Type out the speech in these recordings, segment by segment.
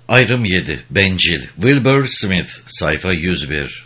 Ayrım 7. Bencil. Wilbur Smith. Sayfa 101.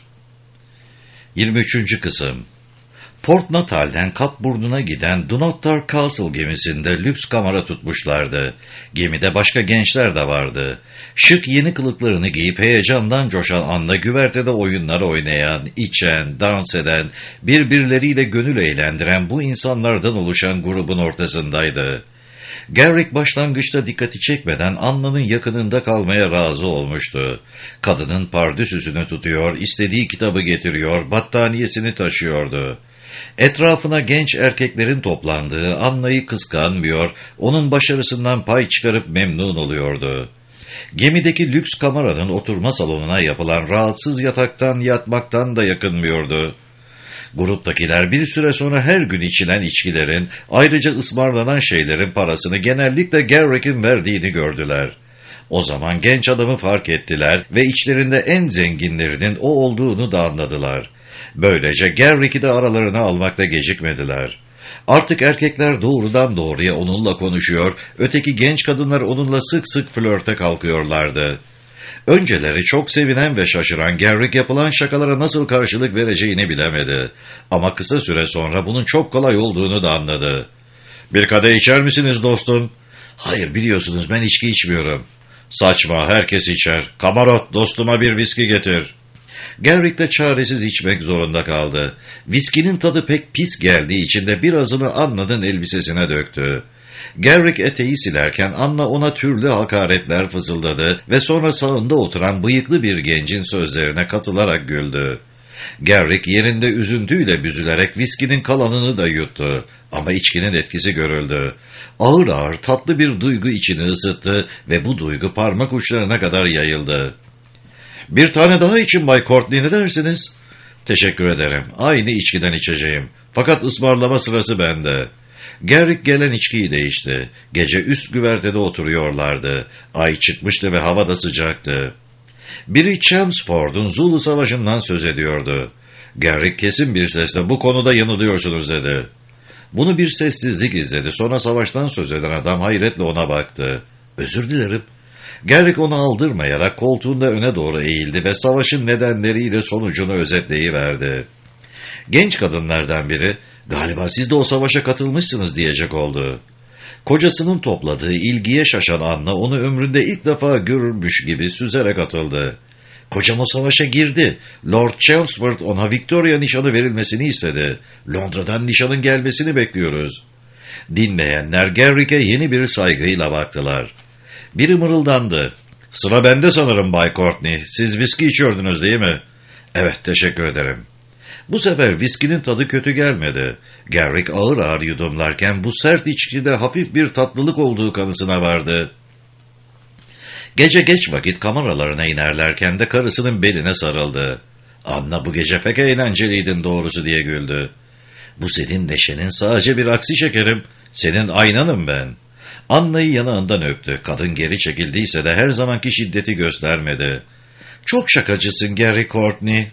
23. kısım. Port Natal'den Kapburn'una giden Dunottar Castle gemisinde lüks kamera tutmuşlardı. Gemide başka gençler de vardı. Şık yeni kılıklarını giyip heyecandan coşan Anna güvertede oyunlar oynayan, içen, dans eden, birbirleriyle gönül eğlendiren bu insanlardan oluşan grubun ortasındaydı. Garrick başlangıçta dikkati çekmeden Anna'nın yakınında kalmaya razı olmuştu. Kadının pardüsüsünü tutuyor, istediği kitabı getiriyor, battaniyesini taşıyordu. Etrafına genç erkeklerin toplandığı Anna'yı kıskanmıyor, onun başarısından pay çıkarıp memnun oluyordu. Gemideki lüks kameranın oturma salonuna yapılan rahatsız yataktan yatmaktan da yakınmıyordu. Gruptakiler bir süre sonra her gün içilen içkilerin, ayrıca ısmarlanan şeylerin parasını genellikle Garrick'in verdiğini gördüler. O zaman genç adamı fark ettiler ve içlerinde en zenginlerinin o olduğunu da anladılar. Böylece Garrick'i de aralarına almakta gecikmediler. Artık erkekler doğrudan doğruya onunla konuşuyor, öteki genç kadınlar onunla sık sık flörte kalkıyorlardı. Önceleri çok sevinen ve şaşıran Garrick yapılan şakalara nasıl karşılık vereceğini bilemedi. Ama kısa süre sonra bunun çok kolay olduğunu da anladı. "Bir kadeh içer misiniz dostum?" "Hayır, biliyorsunuz ben içki içmiyorum." "Saçma, herkes içer. Kamarot, dostuma bir viski getir." Garrick de çaresiz içmek zorunda kaldı. Viskinin tadı pek pis geldiği için de birazını Anna'nın elbisesine döktü. Garrick eteği silerken Anna ona türlü hakaretler fısıldadı ve sonra sağında oturan bıyıklı bir gencin sözlerine katılarak güldü. Garrick yerinde üzüntüyle büzülerek viskinin kalanını da yuttu ama içkinin etkisi görüldü. Ağır ağır tatlı bir duygu içini ısıttı ve bu duygu parmak uçlarına kadar yayıldı. "Bir tane daha için Bay Courtney, ne dersiniz?" "Teşekkür ederim. Aynı içkiden içeceğim. Fakat ısmarlama sırası bende." Garrick gelen içkiyi de içti. Gece üst güvertede oturuyorlardı. Ay çıkmıştı ve hava da sıcaktı. Biri Chelmsford'un Zulu Savaşı'ndan söz ediyordu. Garrick kesin bir sesle "Bu konuda yanılıyorsunuz" dedi. Bunu bir sessizlik izledi. Sonra savaştan söz eden adam hayretle ona baktı. "Özür dilerim." Garrick onu aldırmayarak koltuğunda öne doğru eğildi ve savaşın nedenleriyle sonucunu özetleyiverdi. Genç kadınlardan biri, "Galiba siz de o savaşa katılmışsınız" diyecek oldu. Kocasının topladığı ilgiye şaşan Anna onu ömründe ilk defa görürmüş gibi süzerek atıldı. "Kocam o savaşa girdi. Lord Chelmsford ona Victoria nişanı verilmesini istedi. Londra'dan nişanın gelmesini bekliyoruz." Dinleyenler Garrick'e yeni bir saygıyla baktılar. Biri mırıldandı. "Sıra bende sanırım Bay Courtney. Siz viski içiyordunuz değil mi?" "Evet, teşekkür ederim." Bu sefer viskinin tadı kötü gelmedi. Garrick ağır ağır yudumlarken bu sert içkide hafif bir tatlılık olduğu kanısına vardı. Gece geç vakit kameralarına inerlerken de karısının beline sarıldı. "Anna, bu gece pek eğlenceliydin doğrusu" diye güldü. "Bu senin neşenin sadece bir aksi şekerim. Senin aynanım ben." Anna'yı yanağından öptü. Kadın geri çekildiyse de her zamanki şiddeti göstermedi. "Çok şakacısın Garrick Courtney."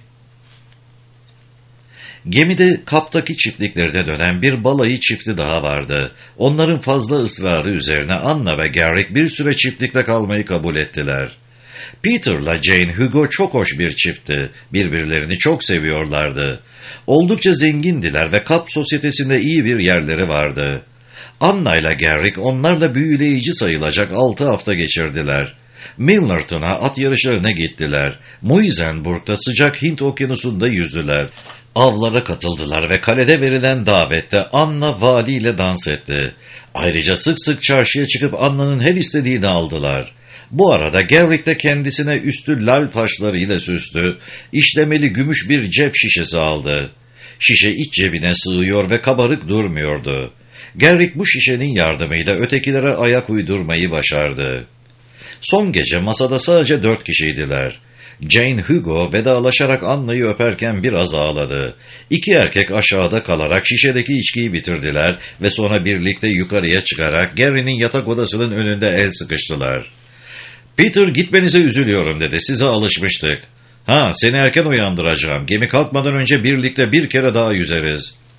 Gemide kaptaki çiftliklerine dönen bir balayı çifti daha vardı. Onların fazla ısrarı üzerine Anna ve Garrick bir süre çiftlikte kalmayı kabul ettiler. Peter'la Jane Hugo çok hoş bir çiftti. Birbirlerini çok seviyorlardı. Oldukça zengindiler ve Kap sosyetesinde iyi bir yerleri vardı. Anna ile Garrick onlarla büyüleyici sayılacak 6 hafta geçirdiler. Milnerton'a at yarışlarına gittiler. Muizenburg'da sıcak Hint okyanusunda yüzdüler. Avlara katıldılar ve kalede verilen davette Anna valiyle dans etti. Ayrıca sık sık çarşıya çıkıp Anna'nın her istediğini aldılar. Bu arada Garrick de kendisine üstü lal taşlarıyla süslü, işlemeli gümüş bir cep şişesi aldı. Şişe iç cebine sığıyor ve kabarık durmuyordu. Garrick bu şişenin yardımıyla ötekilere ayak uydurmayı başardı. Son gece masada sadece 4 kişiydiler. Jane Hugo vedalaşarak Anna'yı öperken biraz ağladı. 2 erkek aşağıda kalarak şişedeki içkiyi bitirdiler ve sonra birlikte yukarıya çıkarak Gary'nin yatak odasının önünde el sıkıştılar. "Peter, gitmenize üzülüyorum" dedi. "Size alışmıştık." "Ha, seni erken uyandıracağım. Gemi kalkmadan önce birlikte bir kere daha yüzeriz."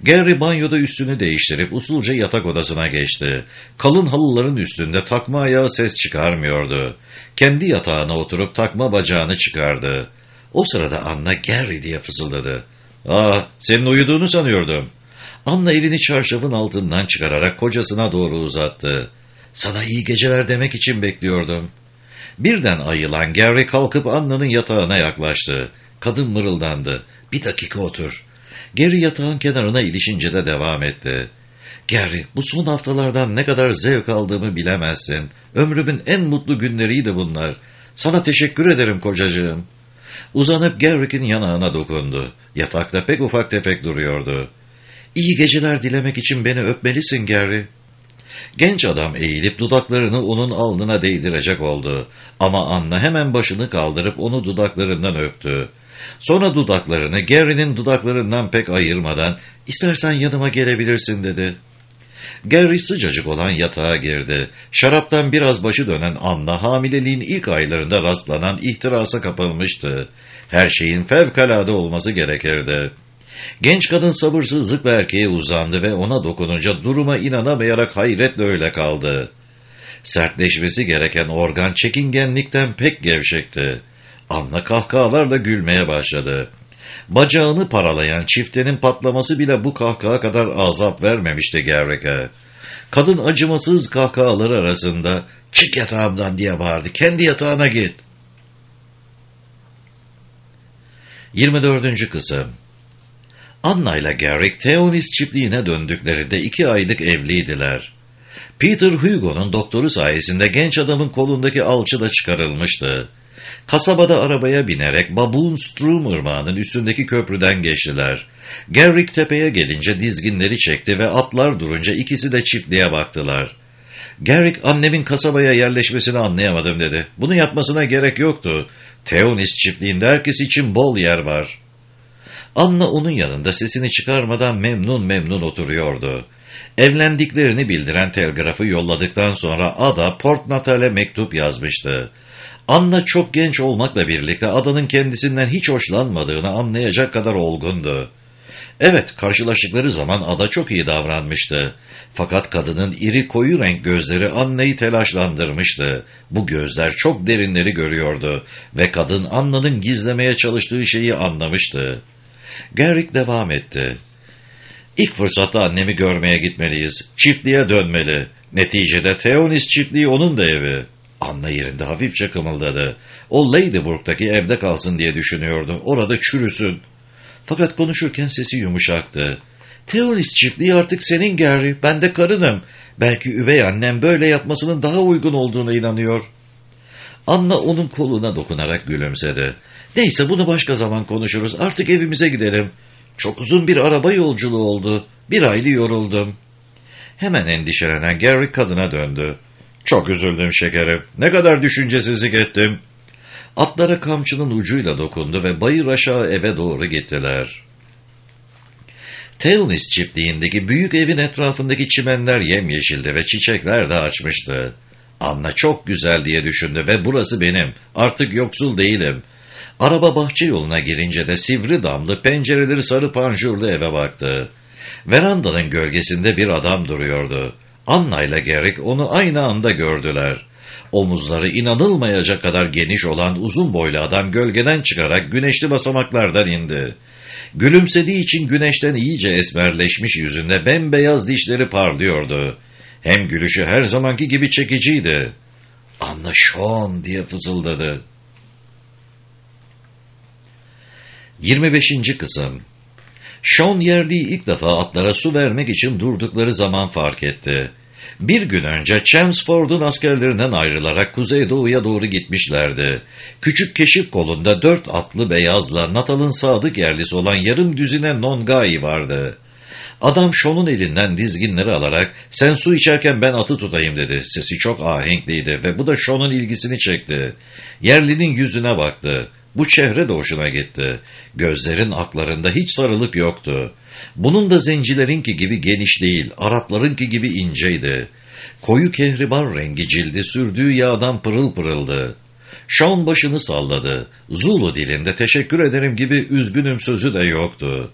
Gary banyoda üstünü değiştirip usulca yatak odasına geçti. Kalın halıların üstünde takma ayağı ses çıkarmıyordu. Kendi yatağına oturup takma bacağını çıkardı. O sırada Anna Gary diye fısıldadı. ''Aa, senin uyuduğunu sanıyordum.'' Anna elini çarşafın altından çıkararak kocasına doğru uzattı. ''Sana iyi geceler demek için bekliyordum.'' Birden ayılan Gary kalkıp Anna'nın yatağına yaklaştı. Kadın mırıldandı. ''Bir dakika otur.'' Gary yatağın kenarına ilişince de devam etti. ''Gary, bu son haftalardan ne kadar zevk aldığımı bilemezsin. Ömrümün en mutlu günleriydi bunlar. Sana teşekkür ederim kocacığım.'' Uzanıp Gary'in yanağına dokundu. Yatakta pek ufak tefek duruyordu. ''İyi geceler dilemek için beni öpmelisin Gary.'' Genç adam eğilip dudaklarını onun alnına değdirecek oldu. Ama Anna hemen başını kaldırıp onu dudaklarından öptü. Sonra dudaklarını Gary'nin dudaklarından pek ayırmadan ''İstersen yanıma gelebilirsin.'' dedi. Gary sıcacık olan yatağa girdi. Şaraptan biraz başı dönen Anna hamileliğin ilk aylarında rastlanan ihtirasa kapılmıştı. Her şeyin fevkalade olması gerekirdi. Genç kadın sabırsızlıkla erkeğe uzandı ve ona dokununca duruma inanamayarak hayretle öyle kaldı. Sertleşmesi gereken organ çekingenlikten pek gevşekti. Anna kahkahalarla gülmeye başladı. Bacağını paralayan çiftenin patlaması bile bu kahkaha kadar azap vermemişti Gary'e. Kadın acımasız kahkahaları arasında ''Çık yatağımdan!'' diye bağırdı. ''Kendi yatağına git!'' 24. Kısım. Anna ile Gary Theonis çiftliğine döndüklerinde 2 aylık evliydiler. Peter Hugo'nun doktoru sayesinde genç adamın kolundaki alçı da çıkarılmıştı. Kasabada arabaya binerek Baboon Strum ırmağının üstündeki köprüden geçtiler. Garrick tepeye gelince dizginleri çekti ve atlar durunca ikisi de çiftliğe baktılar. Garrick, annemin kasabaya yerleşmesini anlayamadım dedi. Bunu yapmasına gerek yoktu. Theonis çiftliğinde herkes için bol yer var. Anna onun yanında sesini çıkarmadan memnun oturuyordu. Evlendiklerini bildiren telgrafı yolladıktan sonra Ada Port Natal'e mektup yazmıştı. Anna çok genç olmakla birlikte Ada'nın kendisinden hiç hoşlanmadığını anlayacak kadar olgundu. Evet, karşılaştıkları zaman Ada çok iyi davranmıştı. Fakat kadının iri koyu renk gözleri Anna'yı telaşlandırmıştı. Bu gözler çok derinleri görüyordu ve kadın Anna'nın gizlemeye çalıştığı şeyi anlamıştı. Garrick devam etti. ''İlk fırsatta annemi görmeye gitmeliyiz. Çiftliğe dönmeli. Neticede Theonis çiftliği onun da evi.'' Anna yerinde hafifçe kımıldadı. O Ladyburg'daki evde kalsın diye düşünüyordu. Orada çürüsün. Fakat konuşurken sesi yumuşaktı. ''Theonis çiftliği artık senin Gary. Ben de karınım. Belki üvey annem böyle yapmasının daha uygun olduğuna inanıyor.'' Anna onun koluna dokunarak gülümsedi. ''Neyse, bunu başka zaman konuşuruz. Artık evimize gidelim. Çok uzun bir araba yolculuğu oldu. Bir hayli yoruldum.'' Hemen endişelenen Gary kadına döndü. ''Çok üzüldüm şekerim. Ne kadar düşüncesizlik ettim.'' Atlara kamçının ucuyla dokundu ve bayır aşağı eve doğru gittiler. Theonis çiftliğindeki büyük evin etrafındaki çimenler yemyeşildi ve çiçekler de açmıştı. Anna çok güzel diye düşündü ve burası benim. Artık yoksul değilim. Araba bahçe yoluna girince de sivri damlı, pencereleri sarı panjurlu eve baktı. Verandanın gölgesinde bir adam duruyordu. Anna ile Garrick onu aynı anda gördüler. Omuzları inanılmayacak kadar geniş olan uzun boylu adam gölgeden çıkarak güneşli basamaklardan indi. Gülümsediği için güneşten iyice esmerleşmiş yüzünde bembeyaz dişleri parlıyordu. Hem gülüşü her zamanki gibi çekiciydi. ''Anna Sean!'' diye fısıldadı. 25. Kısım. Sean yerliği ilk defa atlara su vermek için durdukları zaman fark etti. Bir gün önce Chelmsford'un askerlerinden ayrılarak kuzeydoğuya doğru gitmişlerdi. Küçük keşif kolunda 4 atlı beyazla Natal'ın sadık yerlisi olan yarım düzine Nongai vardı. Adam Sean'un elinden dizginleri alarak ''Sen su içerken ben atı tutayım.'' dedi. Sesi çok ahenkliydi ve bu da Sean'un ilgisini çekti. Yerlinin yüzüne baktı. Bu çehre de hoşuna gitti. Gözlerin aklarında hiç sarılık yoktu. Bunun da zencilerinki gibi geniş değil, Araplarınki gibi inceydi. Koyu kehribar rengi cildi sürdüğü yağdan pırıl pırıldı. Sean başını salladı. Zulu dilinde teşekkür ederim gibi üzgünüm sözü de yoktu.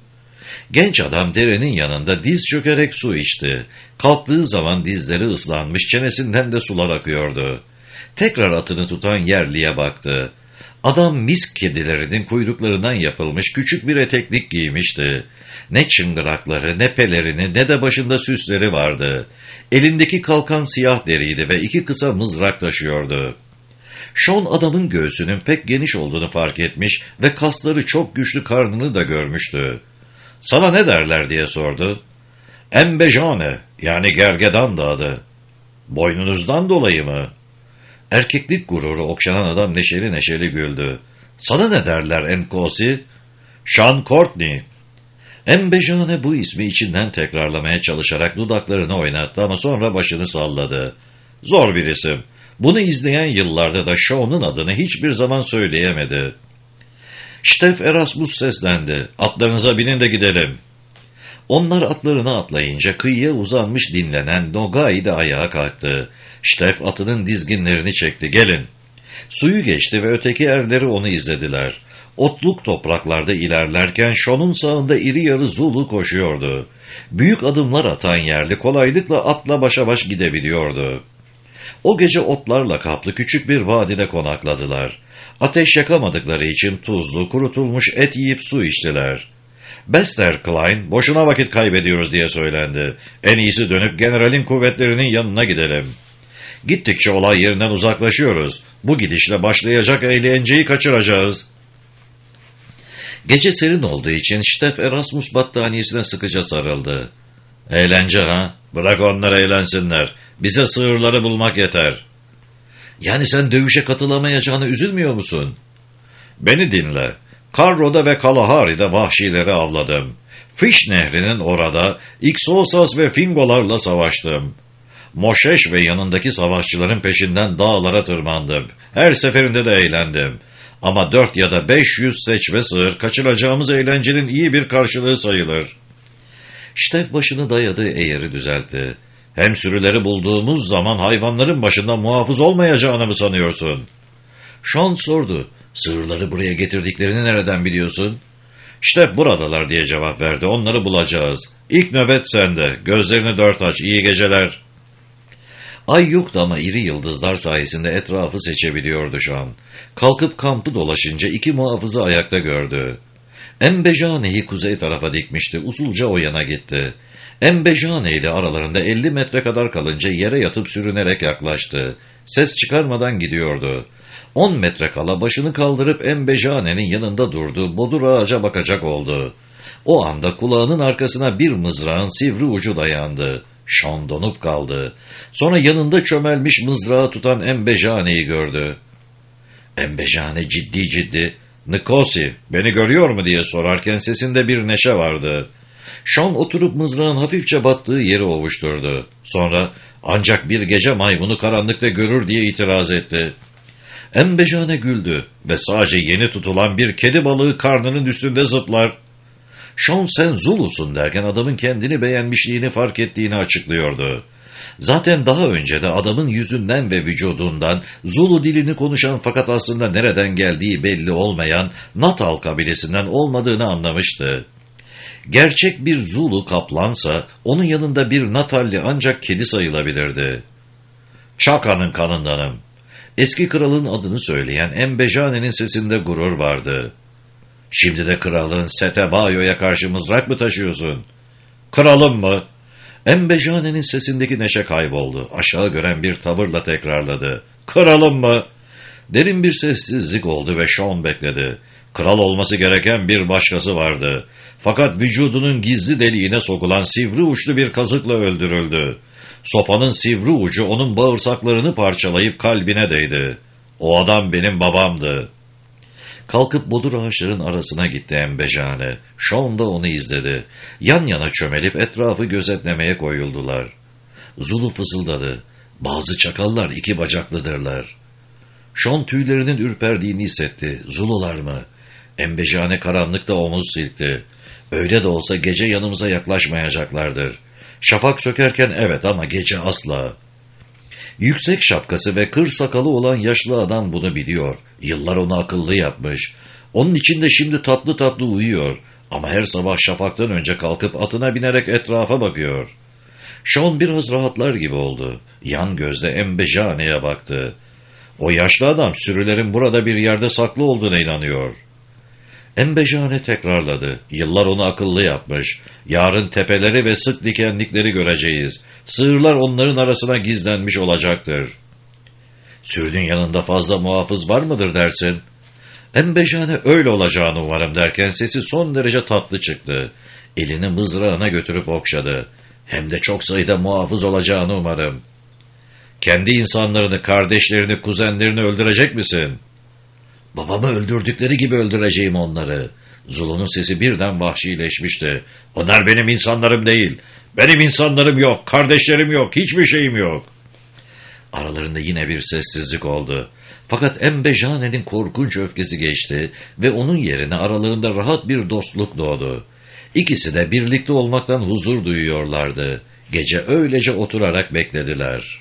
Genç adam derenin yanında diz çökerek su içti. Kalktığı zaman dizleri ıslanmış, çenesinden de sular akıyordu. Tekrar atını tutan yerliye baktı. Adam misk kedilerinin kuyruklarından yapılmış küçük bir eteklik giymişti. Ne çıngırakları, ne pelerini, ne de başında süsleri vardı. Elindeki kalkan siyah deriydi ve 2 kısa mızrak taşıyordu. Sean adamın göğsünün pek geniş olduğunu fark etmiş ve kasları çok güçlü karnını da görmüştü. "Sana ne derler?" diye sordu. "Embejane, yani gergedan da adı." "Boynunuzdan dolayı mı?" Erkeklik gururu okşanan adam neşeli neşeli güldü. "Sana ne derler Enkosi?" "Sean Courtney." Embejane bu ismi içinden tekrarlamaya çalışarak dudaklarını oynattı ama sonra başını salladı. Zor bir isim. Bunu izleyen yıllarda da Sean'ın adını hiçbir zaman söyleyemedi. Steff Erasmus seslendi. "Atlarınıza binin de gidelim." Onlar atlarına atlayınca kıyıya uzanmış dinlenen Nogai de ayağa kalktı. Steff atının dizginlerini çekti. "Gelin." Suyu geçti ve öteki erleri onu izlediler. Otluk topraklarda ilerlerken Sean'un sağında iri yarı Zulu koşuyordu. Büyük adımlar atan yerli kolaylıkla atla başa baş gidebiliyordu. O gece otlarla kaplı küçük bir vadide konakladılar. Ateş yakamadıkları için tuzlu, kurutulmuş et yiyip su içtiler. Bester Klein, "Boşuna vakit kaybediyoruz," diye söylendi. "En iyisi dönüp generalin kuvvetlerinin yanına gidelim. Gittikçe olay yerinden uzaklaşıyoruz. Bu gidişle başlayacak eğlenceyi kaçıracağız." Gece serin olduğu için Steff Erasmus battaniyesine sıkıca sarıldı. "Eğlence ha? Bırak onları eğlensinler. Bize sığırları bulmak yeter." "Yani sen dövüşe katılamayacağını üzülmüyor musun?" "Beni dinle. Carro'da ve Kalahari'de vahşileri avladım. Fish Nehri'nin orada Ixosas ve Fingolarla savaştım. Moşeş ve yanındaki savaşçıların peşinden dağlara tırmandım. Her seferinde de eğlendim. Ama 4 ya da 500 seçme sığır kaçıracağımız eğlencenin iyi bir karşılığı sayılır." Steff başını dayadığı eğeri düzeltti. "Hem sürüleri bulduğumuz zaman hayvanların başında muhafız olmayacağını mı sanıyorsun?" Sean sordu. "Sığırları buraya getirdiklerini nereden biliyorsun?" "Steff buradalar," diye cevap verdi. "Onları bulacağız. İlk nöbet sende. Gözlerini 4 aç. İyi geceler." Ay yoktu ama iri yıldızlar sayesinde etrafı seçebiliyordu Sean. Kalkıp kampı dolaşınca 2 muhafızı ayakta gördü. Embejane'yi kuzey tarafa dikmişti. Usulca o yana gitti. Embejane ile aralarında 50 metre kadar kalınca yere yatıp sürünerek yaklaştı. Ses çıkarmadan gidiyordu. 10 metre kala başını kaldırıp Embejane'nin yanında durdu. Bodur ağaca bakacak oldu. O anda kulağının arkasına bir mızrağın sivri ucu dayandı. Sean donup kaldı. Sonra yanında çömelmiş mızrağı tutan Embejane'yi gördü. Embejane ciddi ciddi, "Nikosi, beni görüyor mu?" diye sorarken sesinde bir neşe vardı. Sean oturup mızrağın hafifçe battığı yeri ovuşturdu. Sonra, "Ancak bir gece maymunu karanlıkta görür," diye itiraz etti. Embejane güldü ve "Sadece yeni tutulan bir kedi balığı karnının üstünde zıplar." Sean "Sen Zulu'sun," derken adamın kendini beğenmişliğini fark ettiğini açıklıyordu. Zaten daha önce de adamın yüzünden ve vücudundan Zulu dilini konuşan fakat aslında nereden geldiği belli olmayan Natal kabilesinden olmadığını anlamıştı. Gerçek bir Zulu kaplansa onun yanında bir Natalli ancak kedi sayılabilirdi. "Chaka'nın kanındanım." Eski kralın adını söyleyen Embejane'nin sesinde gurur vardı. "Şimdi de kralın Setebayo'ya karşı mızrak mı taşıyorsun?" "Kralım mı?" Embejane'nin sesindeki neşe kayboldu. Aşağı gören bir tavırla tekrarladı. "Kralım mı?" Derin bir sessizlik oldu ve Sean bekledi. Kral olması gereken bir başkası vardı. Fakat vücudunun gizli deliğine sokulan sivri uçlu bir kazıkla öldürüldü. Sopanın sivri ucu onun bağırsaklarını parçalayıp kalbine değdi. "O adam benim babamdı." Kalkıp bodur ağaçların arasına gitti Embejane. Sean da onu izledi. Yan yana çömelip etrafı gözetlemeye koyuldular. Zulu fısıldadı. "Bazı çakallar 2 bacaklıdırlar." Sean tüylerinin ürperdiğini hissetti. "Zulular mı?" Embejane karanlıkta omuz silkti. "Öyle de olsa gece yanımıza yaklaşmayacaklardır. Şafak sökerken evet ama gece asla." Yüksek şapkası ve kır sakalı olan yaşlı adam bunu biliyor. Yıllar onu akıllı yapmış. Onun için de şimdi tatlı tatlı uyuyor. Ama her sabah şafaktan önce kalkıp atına binerek etrafa bakıyor. Sean biraz rahatlar gibi oldu. Yan gözle Embejane'ye baktı. O yaşlı adam sürülerin burada bir yerde saklı olduğuna inanıyor. Embejane tekrarladı. Yıllar onu akıllı yapmış. Yarın tepeleri ve sık dikenlikleri göreceğiz. Sığırlar onların arasına gizlenmiş olacaktır. Sürünün yanında fazla muhafız var mıdır dersin? Embejane öyle olacağını umarım derken sesi son derece tatlı çıktı. Elini mızrağına götürüp okşadı. Hem de çok sayıda muhafız olacağını umarım. Kendi insanlarını, kardeşlerini, kuzenlerini öldürecek misin? Babamı öldürdükleri gibi öldüreceğim onları. Zulu'nun sesi birden vahşileşmişti. Onlar benim insanlarım değil. Benim insanlarım yok, kardeşlerim yok, hiçbir şeyim yok. Aralarında yine bir sessizlik oldu. Fakat Embejane'nin korkunç öfkesi geçti ve onun yerine aralarında rahat bir dostluk doğdu. İkisi de birlikte olmaktan huzur duyuyorlardı. Gece öylece oturarak beklediler.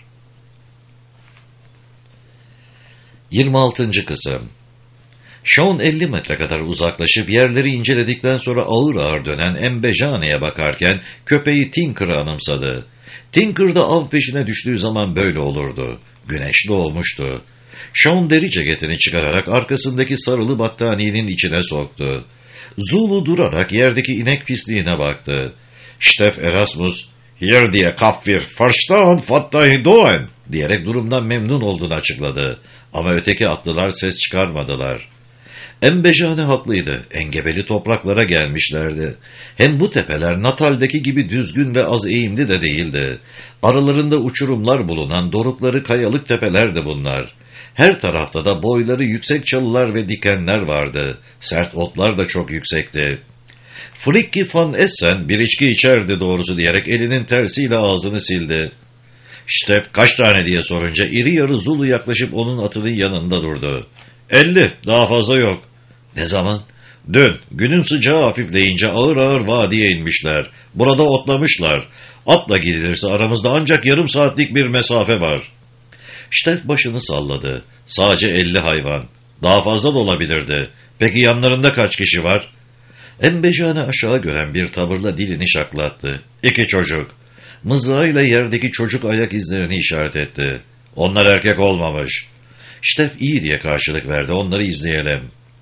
26. Kısım. Sean 50 metre kadar uzaklaşıp yerleri inceledikten sonra ağır ağır dönen Embejane'ye bakarken köpeği Tinker'ı anımsadı. Tinker da av peşine düştüğü zaman böyle olurdu. Güneş doğmuştu. Sean deri ceketini çıkararak arkasındaki sarılı battaniyenin içine soktu. Zulu durarak yerdeki inek pisliğine baktı. Steff Erasmus, "Hier diye Kaffir, verstehen what I doen?" diyerek durumdan memnun olduğunu açıkladı. Ama öteki atlılar ses çıkarmadılar. Embejane haklıydı. Engebeli topraklara gelmişlerdi. Hem bu tepeler Natal'deki gibi düzgün ve az eğimli de değildi. Aralarında uçurumlar bulunan dorukları kayalık tepelerdi bunlar. Her tarafta da boyları yüksek çalılar ve dikenler vardı. Sert otlar da çok yüksekti. Frikkie van Essen bir içki içerdi doğrusu diyerek elinin tersiyle ağzını sildi. Steff kaç tane diye sorunca iri yarı Zulu yaklaşıp onun atının yanında durdu. 50, daha fazla yok. Ne zaman? Dün, günün sıcağı hafifleyince ağır ağır vadiye inmişler. Burada otlamışlar. Atla gidilirse aramızda ancak yarım saatlik bir mesafe var. Steff başını salladı. Sadece 50 hayvan. Daha fazla da olabilirdi. Peki yanlarında kaç kişi var? Embejane aşağı gören bir tavırla dilini şaklattı. 2 çocuk. Mızrağıyla yerdeki çocuk ayak izlerini işaret etti. Onlar erkek olmamış. Steff iyi diye karşılık verdi. Onları izleyelim.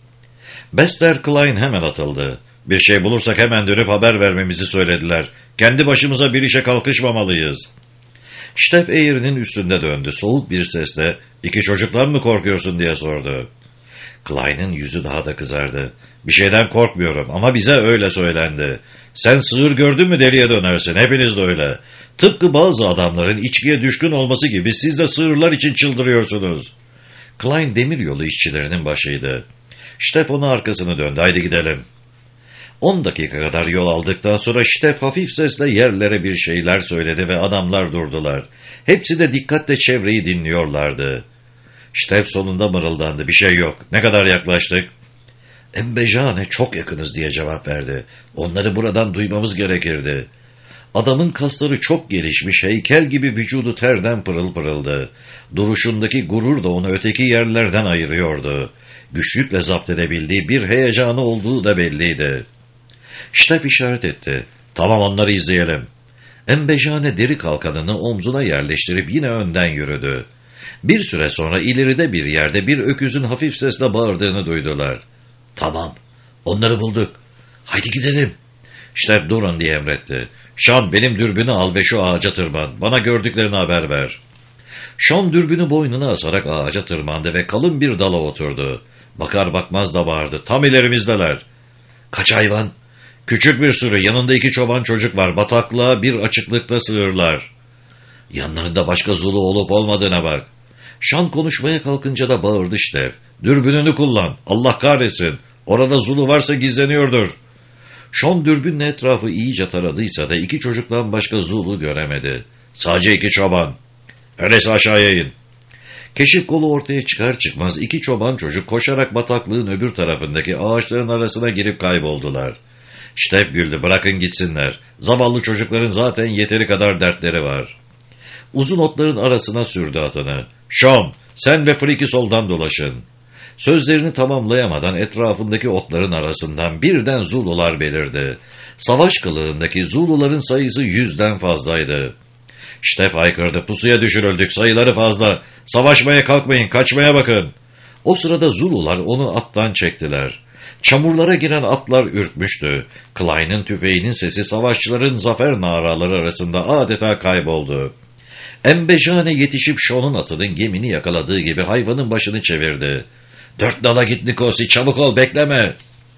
Bester Klein hemen atıldı. Bir şey bulursak hemen dönüp haber vermemizi söylediler. Kendi başımıza bir işe kalkışmamalıyız. Steff eğrinin üstünde döndü. Soğuk bir sesle, "2 çocuktan mı korkuyorsun?" diye sordu. Klein'in yüzü daha da kızardı. "Bir şeyden korkmuyorum ama bize öyle söylendi. Sen sığır gördün mü deliye dönersin. Hepiniz de öyle. Tıpkı bazı adamların içkiye düşkün olması gibi siz de sığırlar için çıldırıyorsunuz." Klein demiryolu işçilerinin başıydı. Steff ona arkasını döndü. "Haydi gidelim." 10 dakika kadar yol aldıktan sonra Steff hafif sesle yerlere bir şeyler söyledi ve adamlar durdular. Hepsi de dikkatle çevreyi dinliyorlardı. Steff sonunda mırıldandı. "Bir şey yok. Ne kadar yaklaştık?" Embejane, "Çok yakınız," diye cevap verdi. "Onları buradan duymamız gerekirdi." Adamın kasları çok gelişmiş, heykel gibi vücudu terden pırıl pırıldı. Duruşundaki gurur da onu öteki yerlerden ayırıyordu. Güçlükle zapt edebildiği bir heyecanı olduğu da belliydi. Steff işaret etti. "Tamam, onları izleyelim." Embejane deri kalkanını omzuna yerleştirip yine önden yürüdü. Bir süre sonra ileride bir yerde bir öküzün hafif sesle bağırdığını duydular. "Tamam, onları bulduk. Haydi gidelim." Steff "Durun," diye emretti. "Sean, benim dürbünü al ve şu ağaca tırman. Bana gördüklerini haber ver." Sean dürbünü boynuna asarak ağaca tırmandı ve kalın bir dala oturdu. Bakar bakmaz da bağırdı. "Tam ilerimizdeler." "Kaç hayvan?" "Küçük bir sürü. Yanında 2 çoban çocuk var. Bataklığa bir açıklıkta sığırlar." "Yanlarında başka Zulu olup olmadığına bak." Sean konuşmaya kalkınca da bağırdı Steff. "Dürbününü kullan. Allah kahretsin. Orada Zulu varsa gizleniyordur." Sean dürbünle etrafı iyice taradıysa da 2 çocuktan başka Zulu göremedi. "Sadece 2 çoban. Öyleyse aşağıya in." Keşif kolu ortaya çıkar çıkmaz 2 çoban çocuk koşarak bataklığın öbür tarafındaki ağaçların arasına girip kayboldular. Steff güldü. "Bırakın gitsinler. Zavallı çocukların zaten yeteri kadar dertleri var." Uzun otların arasına sürdü atını. "Sean, sen ve Frikkie soldan dolaşın." Sözlerini tamamlayamadan etrafındaki otların arasından birden Zulular belirdi. Savaş kılığındaki Zuluların sayısı 100'den fazlaydı. "Ştef" haykırdı, "Pusuya düşürüldük, sayıları fazla. Savaşmaya kalkmayın, kaçmaya bakın." O sırada Zulular onu attan çektiler. Çamurlara giren atlar ürkmüştü. Klein'in tüfeğinin sesi savaşçıların zafer naraları arasında adeta kayboldu. Embejane yetişip Sean'un atının gemini yakaladığı gibi hayvanın başını çevirdi. "Dört nala git Nikosi, çabuk ol, bekleme."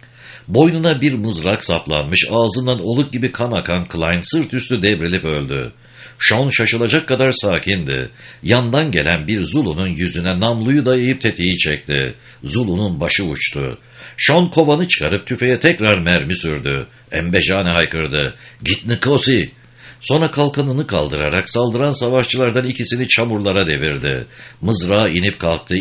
Boynuna bir mızrak saplanmış, ağzından oluk gibi kan akan Klein sırt üstü devrilip öldü. Sean şaşılacak kadar sakindi. Yandan gelen bir Zulu'nun yüzüne namluyu dayayıp tetiği çekti. Zulu'nun başı uçtu. Sean kovanı çıkarıp tüfeğe tekrar mermi sürdü. Embejane haykırdı, "Git Nikosi!" Sonra kalkanını kaldırarak saldıran savaşçılardan ikisini çamurlara devirdi. Mızrağı inip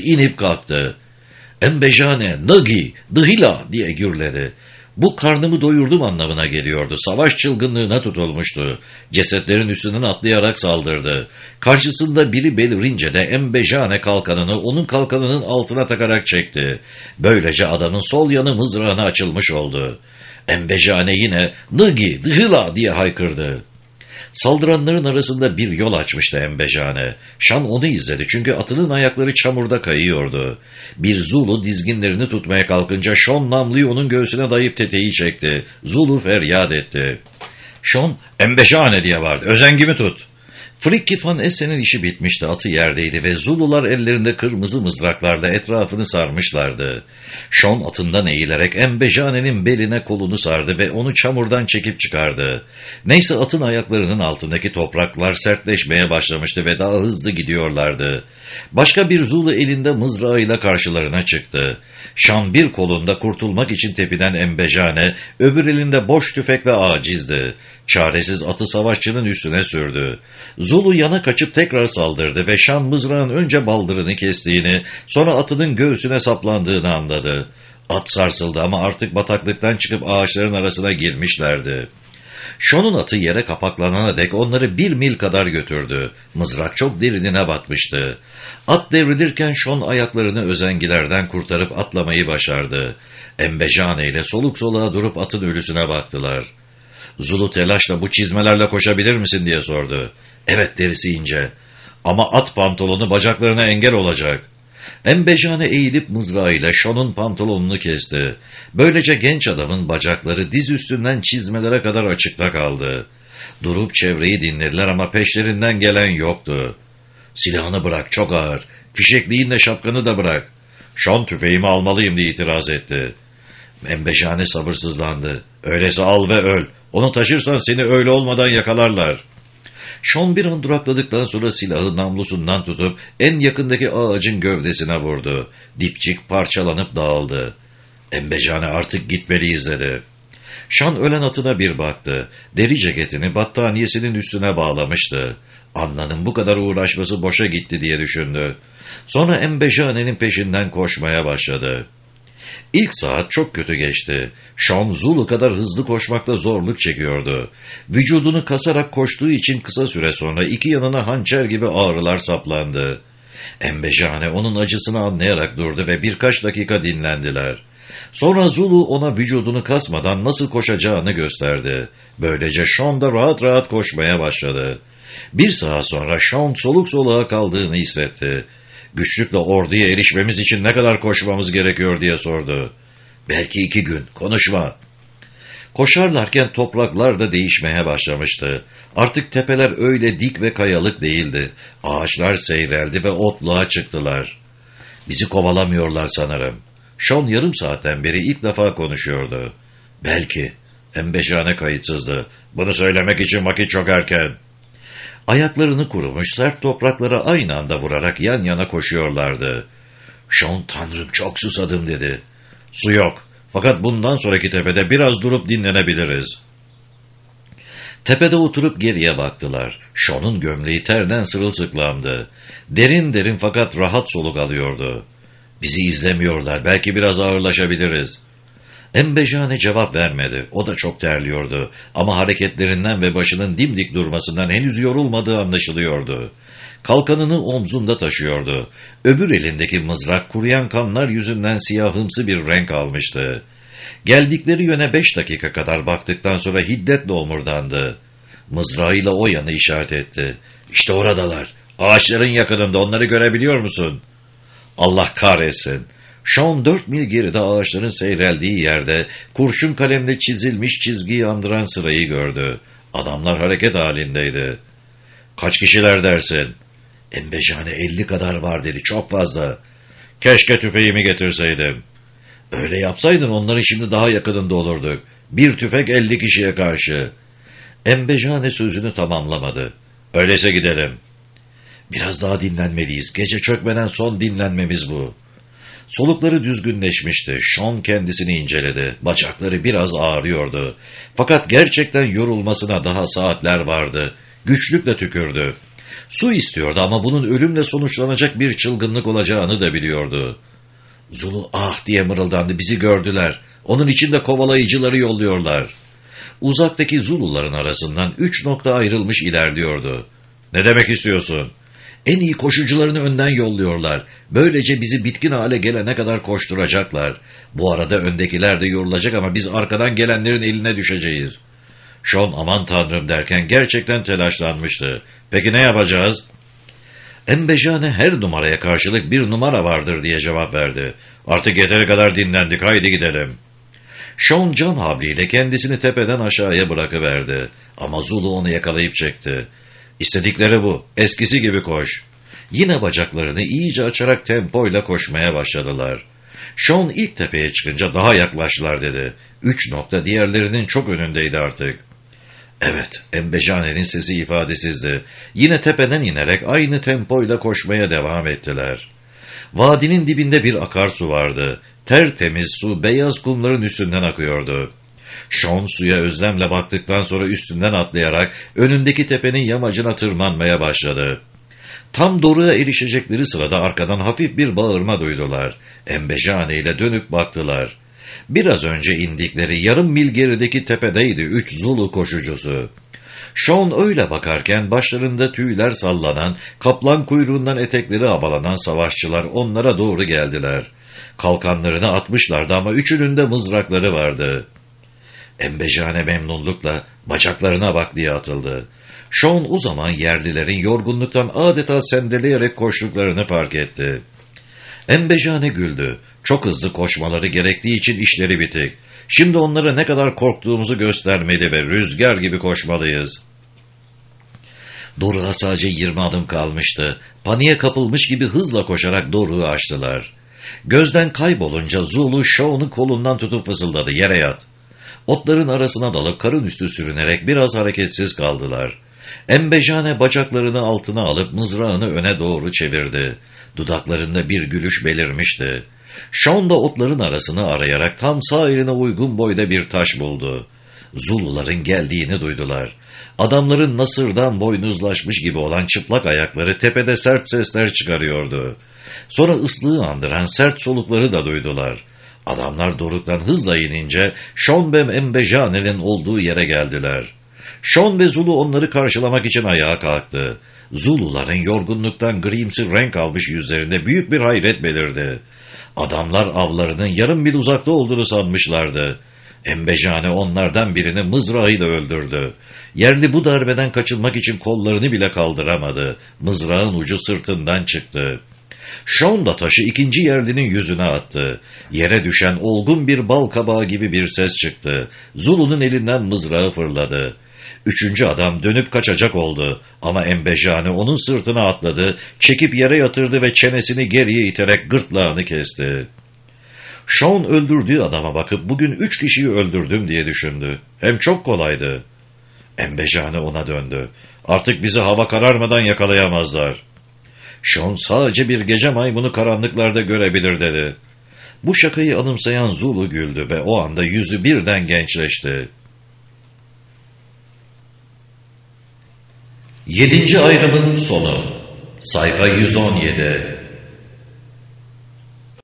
kalktı. "Embejane, Nagi, Dıhila!" diye gürledi. Bu "karnımı doyurdum" anlamına geliyordu. Savaş çılgınlığına tutulmuştu. Cesetlerin üstünden atlayarak saldırdı. Karşısında biri belirince de Embejane kalkanını onun kalkanının altına takarak çekti. Böylece adamın sol yanı mızrağına açılmış oldu. Embejane yine "Nagi, Dıhila!" diye haykırdı. Saldıranların arasında bir yol açmıştı Embejane. Sean onu izledi çünkü atının ayakları çamurda kayıyordu. Bir Zulu dizginlerini tutmaya kalkınca Sean namluyu onun göğsüne dayayıp teteği çekti. Zulu feryat etti. Sean, "Embejane!" diye bağırdı. "Özengimi tut." Frikki Van Essen'in işi bitmişti, atı yerdeydi ve Zulular ellerinde kırmızı mızraklarla etrafını sarmışlardı. Sean atından eğilerek Embejane'nin beline kolunu sardı ve onu çamurdan çekip çıkardı. Neyse atın ayaklarının altındaki topraklar sertleşmeye başlamıştı ve daha hızlı gidiyorlardı. Başka bir Zulu elinde mızrağıyla karşılarına çıktı. Sean bir kolunda kurtulmak için tepinen Embejane, öbür elinde boş tüfekle acizdi. Çaresiz atı savaşçının üstüne sürdü. Zulu yana kaçıp tekrar saldırdı ve Sean mızrağın önce baldırını kestiğini, sonra atının göğsüne saplandığını anladı. At sarsıldı ama artık bataklıktan çıkıp ağaçların arasına girmişlerdi. Sean'un atı yere kapaklanana dek onları 1 mil kadar götürdü. Mızrak çok derinine batmıştı. At devrilirken Sean ayaklarını özengilerden kurtarıp atlamayı başardı. Embejane ile soluk soluğa durup atın ölüsüne baktılar. Zulu telaşla "Bu çizmelerle koşabilir misin?" diye sordu. "Evet, derisi ince. Ama at pantolonu bacaklarına engel olacak." Embejane eğilip mızrağıyla Sean'un pantolonunu kesti. Böylece genç adamın bacakları diz üstünden çizmelere kadar açıkta kaldı. Durup çevreyi dinlediler ama peşlerinden gelen yoktu. "Silahını bırak, çok ağır. Fişekliğinle şapkanı da bırak." "Sean, tüfeğimi almalıyım" diye itiraz etti. Embejane sabırsızlandı. "Öyleyse al ve öl. Onu taşırsan seni öyle olmadan yakalarlar." Sean bir an durakladıktan sonra silahı namlusundan tutup en yakındaki ağacın gövdesine vurdu. Dipçik parçalanıp dağıldı. Embejane "Artık gitmeliyiz" dedi. Sean ölen atına bir baktı. Deri ceketini battaniyesinin üstüne bağlamıştı. Anna'nın bu kadar uğraşması boşa gitti diye düşündü. Sonra Embejane'nin peşinden koşmaya başladı. İlk saat çok kötü geçti. Sean Zulu kadar hızlı koşmakta zorluk çekiyordu. Vücudunu kasarak koştuğu için kısa süre sonra iki yanına hançer gibi ağrılar saplandı. Embejane onun acısını anlayarak durdu ve birkaç dakika dinlendiler. Sonra Zulu ona vücudunu kasmadan nasıl koşacağını gösterdi. Böylece Sean da rahat rahat koşmaya başladı. Bir saat sonra Sean soluk soluğa kaldığını hissetti. "Güçlükle orduya erişmemiz için ne kadar koşmamız gerekiyor?" diye sordu. "Belki 2 gün, konuşma." Koşarlarken topraklar da değişmeye başlamıştı. Artık tepeler öyle dik ve kayalık değildi. Ağaçlar seyreldi ve otluğa çıktılar. "Bizi kovalamıyorlar sanırım." Sean yarım saatten beri ilk defa konuşuyordu. "Belki." Embejane kayıtsızdı. "Bunu söylemek için vakit çok erken." Ayaklarını kurumuş sert topraklara aynı anda vurarak yan yana koşuyorlardı. Sean "Tanrım, çok susadım" dedi. "Su yok. Fakat bundan sonraki tepede biraz durup dinlenebiliriz." Tepede oturup geriye baktılar. Sean'un gömleği terden sırılsıklamdı. Derin derin fakat rahat soluk alıyordu. "Bizi izlemiyorlar. Belki biraz ağırlaşabiliriz." Embejane cevap vermedi. O da çok terliyordu. Ama hareketlerinden ve başının dimdik durmasından henüz yorulmadığı anlaşılıyordu. Kalkanını omzunda taşıyordu. Öbür elindeki mızrak kuruyan kanlar yüzünden siyahımsı bir renk almıştı. Geldikleri yöne 5 dakika kadar baktıktan sonra hiddetle omurdandı. Mızrağıyla o yanı işaret etti. İşte oradalar. Ağaçların yakınında, onları görebiliyor musun? Allah kahretsin. Sean 4 mil geride ağaçların seyreldiği yerde kurşun kalemle çizilmiş çizgiyi andıran sırayı gördü. Adamlar hareket halindeydi. Kaç kişiler dersin? Embejane 50 kadar var dedi, çok fazla. Keşke tüfeğimi getirseydim. Öyle yapsaydın onların şimdi daha yakınında olurduk. Bir tüfek 50 kişiye karşı. Embejane sözünü tamamlamadı. Öyleyse gidelim. Biraz daha dinlenmeliyiz. Gece çökmeden son dinlenmemiz bu. Solukları düzgünleşmişti. Sean kendisini inceledi. Bacakları biraz ağrıyordu. Fakat gerçekten yorulmasına daha saatler vardı. Güçlükle tükürdü. Su istiyordu ama bunun ölümle sonuçlanacak bir çılgınlık olacağını da biliyordu. Zulu ah diye mırıldandı. Bizi gördüler. Onun için de kovalayıcıları yolluyorlar. Uzaktaki Zuluların arasından 3 nokta ayrılmış ilerliyordu. Ne demek istiyorsun? En iyi koşucularını önden yolluyorlar. Böylece bizi bitkin hale gelene kadar koşturacaklar. Bu arada öndekiler de yorulacak ama biz arkadan gelenlerin eline düşeceğiz. Sean aman tanrım derken gerçekten telaşlanmıştı. Peki ne yapacağız? Embejane her numaraya karşılık bir numara vardır diye cevap verdi. Artık yeteri kadar dinlendik, haydi gidelim. Sean can havliyle kendisini tepeden aşağıya bırakıverdi. Ama Zulu onu yakalayıp çekti. İstedikleri bu. Eskisi gibi koş. Yine bacaklarını iyice açarak tempoyla koşmaya başladılar. Sean ilk tepeye çıkınca daha yaklaştılar dedi. 3 nokta diğerlerinin çok önündeydi artık. Evet, Embejane'nin sesi ifadesizdi. Yine tepeden inerek aynı tempoyla koşmaya devam ettiler. Vadinin dibinde bir akarsu vardı. Tertemiz su beyaz kumların üstünden akıyordu. Sean suya özlemle baktıktan sonra üstünden atlayarak önündeki tepenin yamacına tırmanmaya başladı. Tam doruğa erişecekleri sırada arkadan hafif bir bağırma duydular. Embejane ile dönüp baktılar. Biraz önce indikleri yarım mil gerideki tepedeydi 3 Zulu koşucusu. Sean öyle bakarken başlarında tüyler sallanan, kaplan kuyruğundan etekleri havalanan savaşçılar onlara doğru geldiler. Kalkanlarını atmışlardı ama üçünün de mızrakları vardı. Embejane memnunlukla bacaklarına bak diye atıldı. Sean o zaman yerlilerin yorgunluktan adeta sendeleyerek koştuklarını fark etti. Embejane güldü. Çok hızlı koşmaları gerektiği için işleri bitik. Şimdi onlara ne kadar korktuğumuzu göstermeli ve rüzgar gibi koşmalıyız. Doruğa sadece 20 adım kalmıştı. Paniğe kapılmış gibi hızla koşarak doruğu açtılar. Gözden kaybolunca Zulu Sean'ın kolundan tutup fısıldadı. Yere yat. Otların arasına dalıp karın üstü sürünerek biraz hareketsiz kaldılar. Embejane bacaklarını altına alıp mızrağını öne doğru çevirdi. Dudaklarında bir gülüş belirmişti. Sean da otların arasını arayarak tam sağ eline uygun boyda bir taş buldu. Zuluların geldiğini duydular. Adamların nasırdan boynuzlaşmış gibi olan çıplak ayakları tepede sert sesler çıkarıyordu. Sonra ıslığı andıran sert solukları da duydular. Adamlar doruktan hızla inince Sean ve Embejane'nin olduğu yere geldiler. Sean ve Zulu onları karşılamak için ayağa kalktı. Zuluların yorgunluktan grimsi renk almış yüzlerinde büyük bir hayret belirdi. Adamlar avlarının yarım mil uzakta olduğunu sanmışlardı. Embejane onlardan birini mızrağıyla öldürdü. Yerli bu darbeden kaçınmak için kollarını bile kaldıramadı. Mızrağın ucu sırtından çıktı. Sean da taşı ikinci yerlinin yüzüne attı. Yere düşen olgun bir bal kabağı gibi bir ses çıktı. Zulu'nun elinden mızrağı fırladı. Üçüncü adam dönüp kaçacak oldu ama Embejane onun sırtına atladı, çekip yere yatırdı ve çenesini geriye iterek gırtlağını kesti. Sean öldürdüğü adama bakıp bugün 3 kişiyi öldürdüm diye düşündü. Hem çok kolaydı. Embejane ona döndü. Artık bizi hava kararmadan yakalayamazlar. Sean sadece bir gece maymunu karanlıklarda görebilir dedi. Bu şakayı anımsayan Zulu güldü ve o anda yüzü birden gençleşti. 7. ayrımın sonu. Sayfa 117.